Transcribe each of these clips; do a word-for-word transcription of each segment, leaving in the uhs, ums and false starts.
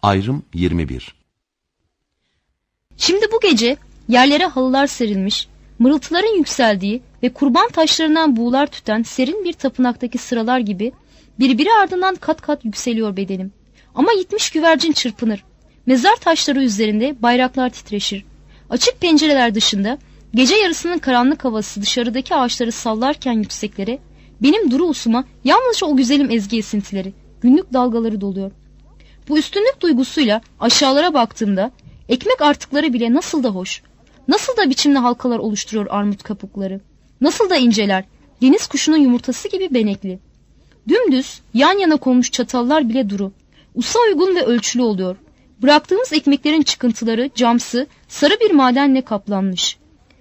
Ayrım yirmi bir. Şimdi bu gece yerlere halılar serilmiş, mırıltıların yükseldiği ve kurban taşlarından buğular tüten serin bir tapınaktaki sıralar gibi birbiri ardından kat kat yükseliyor bedenim. Ama yitmiş güvercin çırpınır. Mezar taşları üzerinde bayraklar titreşir. Açık pencereler dışında gece yarısının karanlık havası dışarıdaki ağaçları sallarken yükseklere, benim duru usuma yalnızca o güzelim ezgi esintileri, günlük dalgaları doluyor. Bu üstünlük duygusuyla aşağılara baktığımda ekmek artıkları bile nasıl da hoş, nasıl da biçimli halkalar oluşturuyor armut kabukları, nasıl da inceler, deniz kuşunun yumurtası gibi benekli. Dümdüz yan yana konmuş çatallar bile duru, usa uygun ve ölçülü oluyor. Bıraktığımız ekmeklerin çıkıntıları camsı, sarı bir madenle kaplanmış.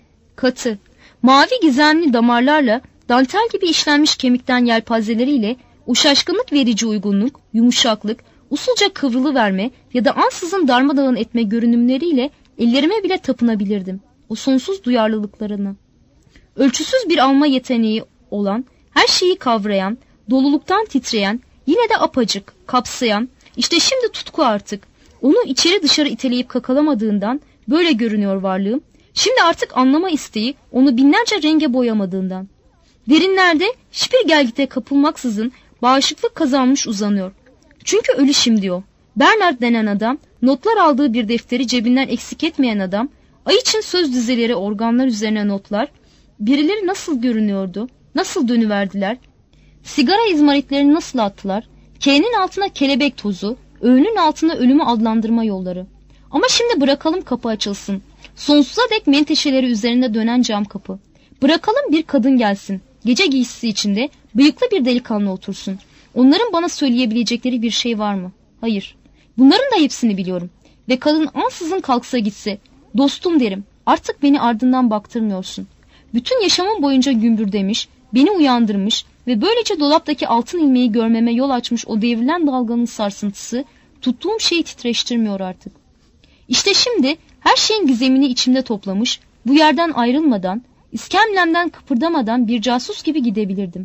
Katı, mavi gizemli damarlarla dantel gibi işlenmiş kemikten yelpazeleriyle o şaşkınlık verici uygunluk, yumuşaklık, usulca kıvrılıverme ya da ansızın darmadağın etme görünümleriyle ellerime bile tapınabilirdim. O sonsuz duyarlılıklarına. Ölçüsüz bir alma yeteneği olan, her şeyi kavrayan, doluluktan titreyen, yine de apacık, kapsayan, işte şimdi tutku artık. Onu içeri dışarı iteleyip kakalamadığından böyle görünüyor varlığım. Şimdi artık anlama isteği onu binlerce renge boyamadığından. Derinlerde hiçbir gelgite kapılmaksızın bağışıklık kazanmış uzanıyor. Çünkü ölü şimdi o. Bernard denen adam, notlar aldığı bir defteri cebinden eksik etmeyen adam, ay için söz dizeleri organlar üzerine notlar, birileri nasıl görünüyordu, nasıl dönüverdiler, sigara izmaritlerini nasıl attılar, K'nin altına kelebek tozu, öğünün altına ölümü adlandırma yolları. Ama şimdi bırakalım kapı açılsın. Sonsuza dek menteşeleri üzerinde dönen cam kapı. Bırakalım bir kadın gelsin. Gece giysisi içinde bıyıklı bir delikanlı otursun. Onların bana söyleyebilecekleri bir şey var mı? Hayır. Bunların da hepsini biliyorum. Ve kadın ansızın kalksa gitse, dostum derim, artık beni ardından baktırmıyorsun. Bütün yaşamım boyunca gümbürdemiş, beni uyandırmış ve böylece dolaptaki altın ilmeği görmeme yol açmış o devrilen dalganın sarsıntısı, tuttuğum şeyi titreştirmiyor artık. İşte şimdi her şeyin gizemini içimde toplamış, bu yerden ayrılmadan, iskemlemden kıpırdamadan bir casus gibi gidebilirdim.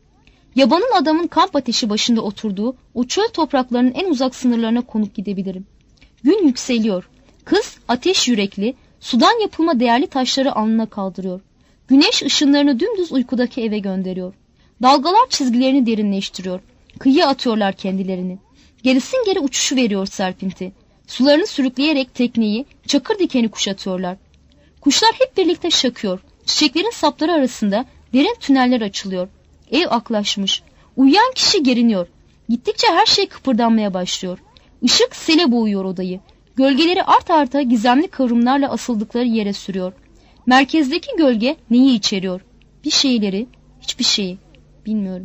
Yabanın adamın kamp ateşi başında oturduğu o çöl topraklarının en uzak sınırlarına konup gidebilirim. Gün yükseliyor. Kız ateş yürekli, sudan yapılma değerli taşları alnına kaldırıyor. Güneş ışınlarını dümdüz uykudaki eve gönderiyor. Dalgalar çizgilerini derinleştiriyor. Kıyıya atıyorlar kendilerini. Gerisin geri uçuşu veriyor serpinti. Sularını sürükleyerek tekneyi, çakır dikeni kuşatıyorlar. Kuşlar hep birlikte şakıyor. Çiçeklerin sapları arasında derin tüneller açılıyor. Ev aklaşmış. Uyuyan kişi geriniyor. Gittikçe her şey kıpırdanmaya başlıyor. Işık sele boğuyor odayı. Gölgeleri art arta gizemli kıvrımlarla asıldıkları yere sürüyor. Merkezdeki gölge neyi içeriyor? Bir şeyleri, hiçbir şeyi. Bilmiyorum.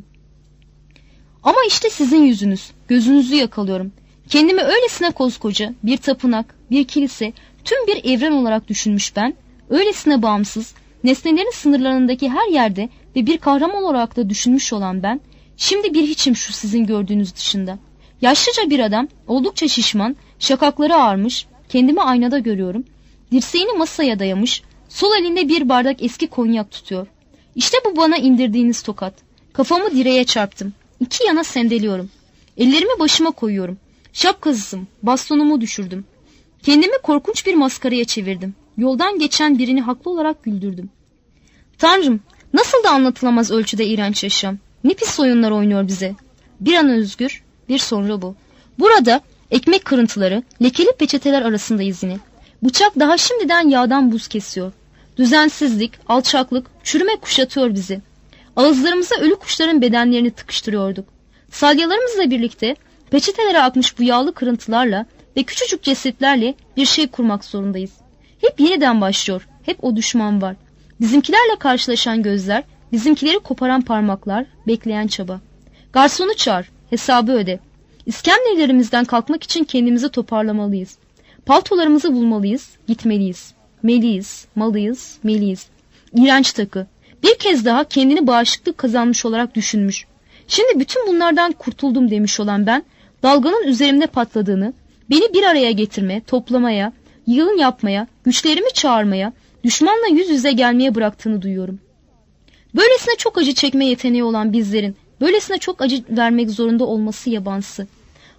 Ama işte sizin yüzünüz. Gözünüzü yakalıyorum. Kendimi öylesine koskoca, bir tapınak, bir kilise, tüm bir evren olarak düşünmüş ben, öylesine bağımsız, nesnelerin sınırlarındaki her yerde ve bir kahraman olarak da düşünmüş olan ben, şimdi bir hiçim şu sizin gördüğünüz dışında. Yaşlıca bir adam, oldukça şişman, şakakları ağarmış, kendimi aynada görüyorum, dirseğini masaya dayamış, sol elinde bir bardak eski konyak tutuyor. İşte bu bana indirdiğiniz tokat. Kafamı direğe çarptım. İki yana sendeliyorum. Ellerimi başıma koyuyorum. Şapkasızım, bastonumu düşürdüm. Kendimi korkunç bir maskaraya çevirdim. Yoldan geçen birini haklı olarak güldürdüm. Tanrım, nasıl da anlatılamaz ölçüde iğrenç yaşam. Ne pis oyunlar oynuyor bize. Bir an özgür, bir sonra bu. Burada ekmek kırıntıları, lekeli peçeteler arasındayız yine. Bıçak daha şimdiden yağdan buz kesiyor. Düzensizlik, alçaklık, çürüme kuşatıyor bizi. Ağızlarımıza ölü kuşların bedenlerini tıkıştırıyorduk. Salyalarımızla birlikte peçetelere akmış bu yağlı kırıntılarla ve küçücük cesetlerle bir şey kurmak zorundayız. Hep yeniden başlıyor, hep o düşman var. Bizimkilerle karşılaşan gözler, bizimkileri koparan parmaklar, bekleyen çaba. Garsonu çağır, hesabı öde. İskemlelerimizden kalkmak için kendimizi toparlamalıyız. Paltolarımızı bulmalıyız, gitmeliyiz. Meliyiz, malıyız, meliyiz. İğrenç takı. Bir kez daha kendini bağışıklık kazanmış olarak düşünmüş. Şimdi bütün bunlardan kurtuldum demiş olan ben, dalganın üzerimde patladığını, beni bir araya getirme, toplamaya, yığın yapmaya, güçlerimi çağırmaya, düşmanla yüz yüze gelmeye bıraktığını duyuyorum. Böylesine çok acı çekme yeteneği olan bizlerin, böylesine çok acı vermek zorunda olması yabansı.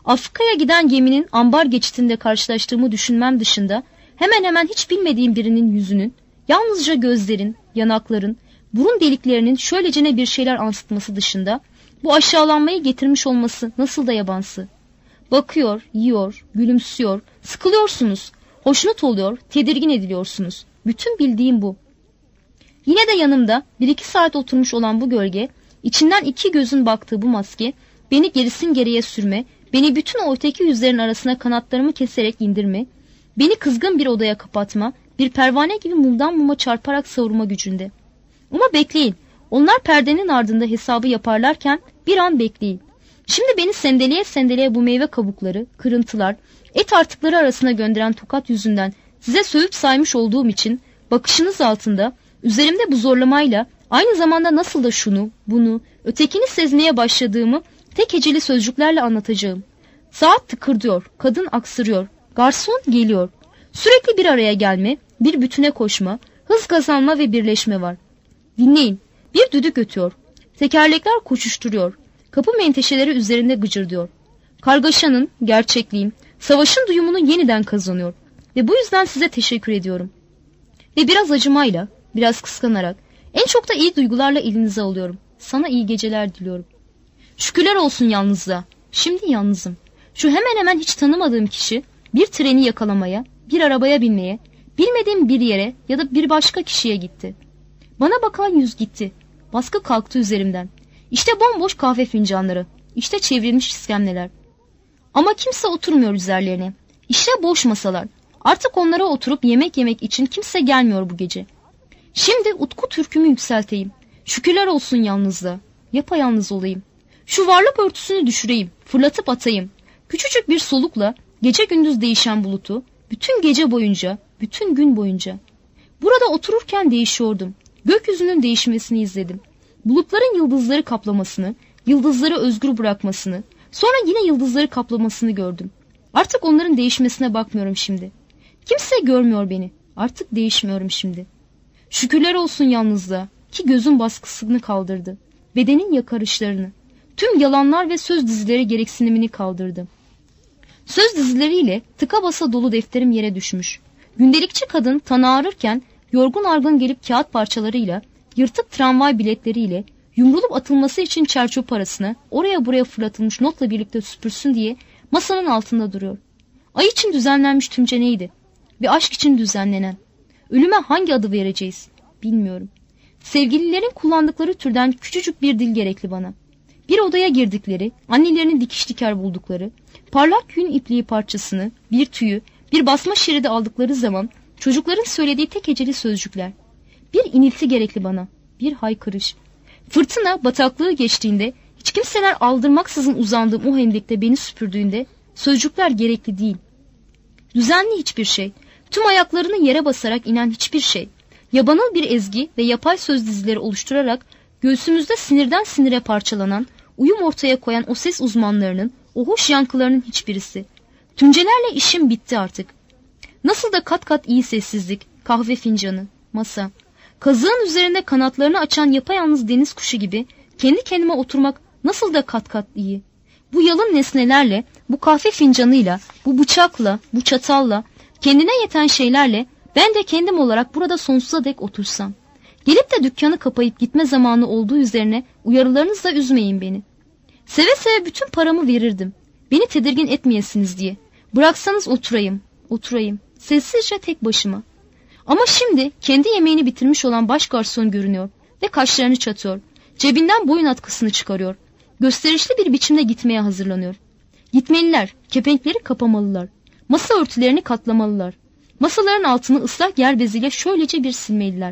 Afrika'ya giden geminin ambar geçitinde karşılaştığımı düşünmem dışında hemen hemen hiç bilmediğim birinin yüzünün, yalnızca gözlerin, yanakların, burun deliklerinin şöylecene bir şeyler ansıtması dışında bu aşağılanmayı getirmiş olması nasıl da yabansı. Bakıyor, yiyor, gülümsüyor, sıkılıyorsunuz, hoşnut oluyor, tedirgin ediliyorsunuz. Bütün bildiğim bu. Yine de yanımda bir iki saat oturmuş olan bu gölge, içinden iki gözün baktığı bu maske, beni gerisin geriye sürme, beni bütün o öteki yüzlerin arasına kanatlarımı keserek indirme, beni kızgın bir odaya kapatma, bir pervane gibi mumdan muma çarparak savurma gücünde. Ama bekleyin, onlar perdenin ardında hesabı yaparlarken bir an bekleyin. Şimdi beni sendeleye sendeleye bu meyve kabukları, kırıntılar, et artıkları arasına gönderen tokat yüzünden size sövüp saymış olduğum için bakışınız altında üzerimde bu zorlamayla aynı zamanda nasıl da şunu, bunu, ötekini sezmeye başladığımı tek heceli sözcüklerle anlatacağım. Saat tıkırdıyor, kadın aksırıyor, garson geliyor. Sürekli bir araya gelme, bir bütüne koşma, hız kazanma ve birleşme var. Dinleyin, bir düdük ötüyor. Tekerlekler koşuşturuyor. Kapı menteşeleri üzerinde gıcırdıyor. Kargaşanın, gerçekliğin, savaşın duyumunu yeniden kazanıyor. Ve bu yüzden size teşekkür ediyorum. Ve biraz acımayla, biraz kıskanarak, en çok da iyi duygularla elinize alıyorum. Sana iyi geceler diliyorum. Şükürler olsun yalnızlığa. Şimdi yalnızım. Şu hemen hemen hiç tanımadığım kişi bir treni yakalamaya, bir arabaya binmeye, bilmediğim bir yere ya da bir başka kişiye gitti. Bana bakan yüz gitti. Baskı kalktı üzerimden. İşte bomboş kahve fincanları. İşte çevrilmiş iskemleler. Ama kimse oturmuyor üzerlerine. İşte boş masalar. Artık onlara oturup yemek yemek için kimse gelmiyor bu gece. Şimdi utku türkümü yükselteyim. Şükürler olsun yalnızlığa. Yapayalnız olayım. Şu varlık örtüsünü düşüreyim. Fırlatıp atayım. Küçücük bir solukla gece gündüz değişen bulutu, bütün gece boyunca, bütün gün boyunca. Burada otururken değişiyordum. Gökyüzünün değişmesini izledim. Bulutların yıldızları kaplamasını, yıldızları özgür bırakmasını, sonra yine yıldızları kaplamasını gördüm. Artık onların değişmesine bakmıyorum şimdi. Kimse görmüyor beni. Artık değişmiyorum şimdi. Şükürler olsun yalnızlığa ki gözün baskısını kaldırdı. Bedenin yakarışlarını, tüm yalanlar ve söz dizileri gereksinimini kaldırdı. Söz dizileriyle tıka basa dolu defterim yere düşmüş. Gündelikçi kadın tanı ağrırken yorgun argın gelip kağıt parçalarıyla, yırtık tramvay biletleriyle, yumrulup atılması için çerçöp parasını oraya buraya fırlatılmış notla birlikte süpürsün diye masanın altında duruyor. Ay için düzenlenmiş tümce neydi? Ve aşk için düzenlenen. Ölüme hangi adı vereceğiz? Bilmiyorum. Sevgililerin kullandıkları türden küçücük bir dil gerekli bana. Bir odaya girdikleri, annelerinin dikiş diker buldukları, parlak yün ipliği parçasını, bir tüyü, bir basma şeridi aldıkları zaman çocukların söylediği tek heceli sözcükler. Bir inilti gerekli bana, bir haykırış. Fırtına bataklığı geçtiğinde, hiç kimseler aldırmaksızın uzandığım o hendekte beni süpürdüğünde sözcükler gerekli değil. Düzenli hiçbir şey, tüm ayaklarını yere basarak inen hiçbir şey, yabanıl bir ezgi ve yapay söz dizileri oluşturarak göğsümüzde sinirden sinire parçalanan, uyum ortaya koyan o ses uzmanlarının, o hoş yankılarının hiçbirisi. Tümcelerle işim bitti artık. Nasıl da kat kat iyi sessizlik, kahve fincanı, masa. Kazığın üzerinde kanatlarını açan yapayalnız deniz kuşu gibi kendi kendime oturmak nasıl da kat kat iyi. Bu yalın nesnelerle, bu kahve fincanıyla, bu bıçakla, bu çatalla, kendine yeten şeylerle ben de kendim olarak burada sonsuza dek otursam. Gelip de dükkanı kapayıp gitme zamanı olduğu üzerine uyarılarınızla üzmeyin beni. Seve seve bütün paramı verirdim. Beni tedirgin etmeyesiniz diye. Bıraksanız oturayım, oturayım. Sessizce tek başıma. Ama şimdi kendi yemeğini bitirmiş olan baş garson görünüyor ve kaşlarını çatıyor. Cebinden boyun atkısını çıkarıyor. Gösterişli bir biçimde gitmeye hazırlanıyor. Gitmeliler, kepenkleri kapamalılar. Masa örtülerini katlamalılar. Masaların altını ıslak yer beziyle şöylece bir silmeliler.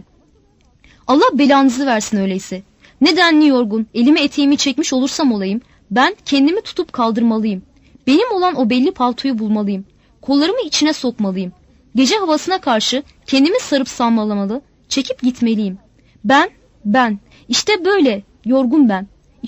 Allah belanızı versin öyleyse. Nedenli yorgun, elime eteğimi çekmiş olursam olayım, ben kendimi tutup kaldırmalıyım. Benim olan o belli paltoyu bulmalıyım. Kollarımı içine sokmalıyım. Gece havasına karşı kendimi sarıp salmalamalı, çekip gitmeliyim. Ben, ben, işte böyle, yorgun ben.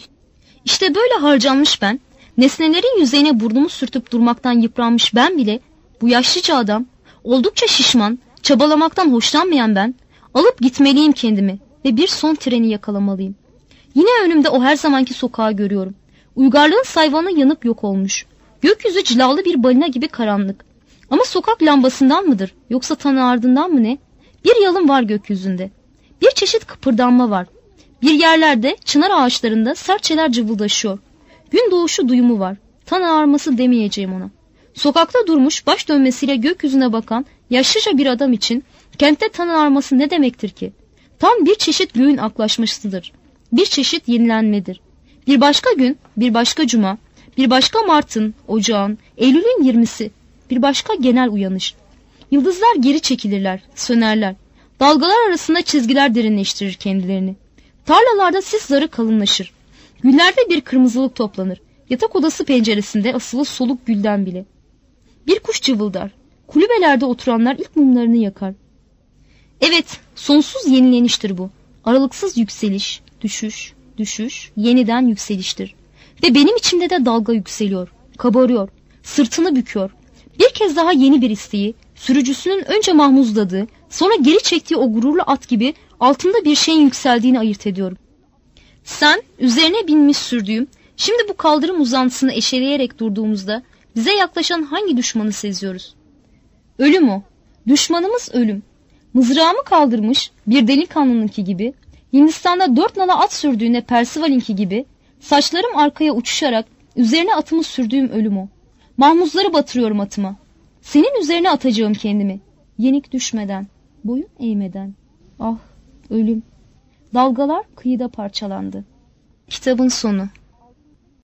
İşte böyle harcanmış ben, nesnelerin yüzeyine burnumu sürtüp durmaktan yıpranmış ben bile, bu yaşlıca adam, oldukça şişman, çabalamaktan hoşlanmayan ben, alıp gitmeliyim kendimi ve bir son treni yakalamalıyım. Yine önümde o her zamanki sokağı görüyorum. Uygarlığın sayvanı yanıp yok olmuş. Gökyüzü cilalı bir balina gibi karanlık. Ama sokak lambasından mıdır, yoksa tanı ardından mı ne? Bir yalın var gökyüzünde. Bir çeşit kıpırdanma var. Bir yerlerde çınar ağaçlarında serçeler cıvıldaşıyor. Gün doğuşu duyumu var. Tanı ağarması demeyeceğim ona. Sokakta durmuş baş dönmesiyle gökyüzüne bakan yaşlıca bir adam için kentte tanı ağarması ne demektir ki? Tam bir çeşit göğün aklaşmasıdır. Bir çeşit yenilenmedir. Bir başka gün, bir başka cuma, bir başka Mart'ın, ocağın, Eylül'ün yirmisi, bir başka genel uyanış. Yıldızlar geri çekilirler, sönerler. Dalgalar arasında çizgiler derinleştirir kendilerini. Tarlalarda sis zarı kalınlaşır. Güllerde bir kırmızılık toplanır. Yatak odası penceresinde asılı soluk gülden bile. Bir kuş cıvıldar. Kulübelerde oturanlar ilk mumlarını yakar. Evet, sonsuz yenileniştir bu. Aralıksız yükseliş, düşüş, düşüş, yeniden yükseliştir. Ve benim içimde de dalga yükseliyor, kabarıyor, sırtını büküyor. Bir kez daha yeni bir isteği, sürücüsünün önce mahmuzladığı, sonra geri çektiği o gururlu at gibi altında bir şeyin yükseldiğini ayırt ediyorum. Sen, üzerine binmiş sürdüğüm, şimdi bu kaldırım uzantısını eşeleyerek durduğumuzda bize yaklaşan hangi düşmanı seziyoruz? Ölüm o. Düşmanımız ölüm. Mızrağımı kaldırmış bir delikanlınınki gibi, Hindistan'da dört nala at sürdüğünde Percival'inki gibi, saçlarım arkaya uçuşarak üzerine atımı sürdüğüm ölüm o. Mahmuzları batırıyorum atıma. Senin üzerine atacağım kendimi. Yenik düşmeden, boyun eğmeden. Ah, ölüm. Dalgalar kıyıda parçalandı. Kitabın sonu.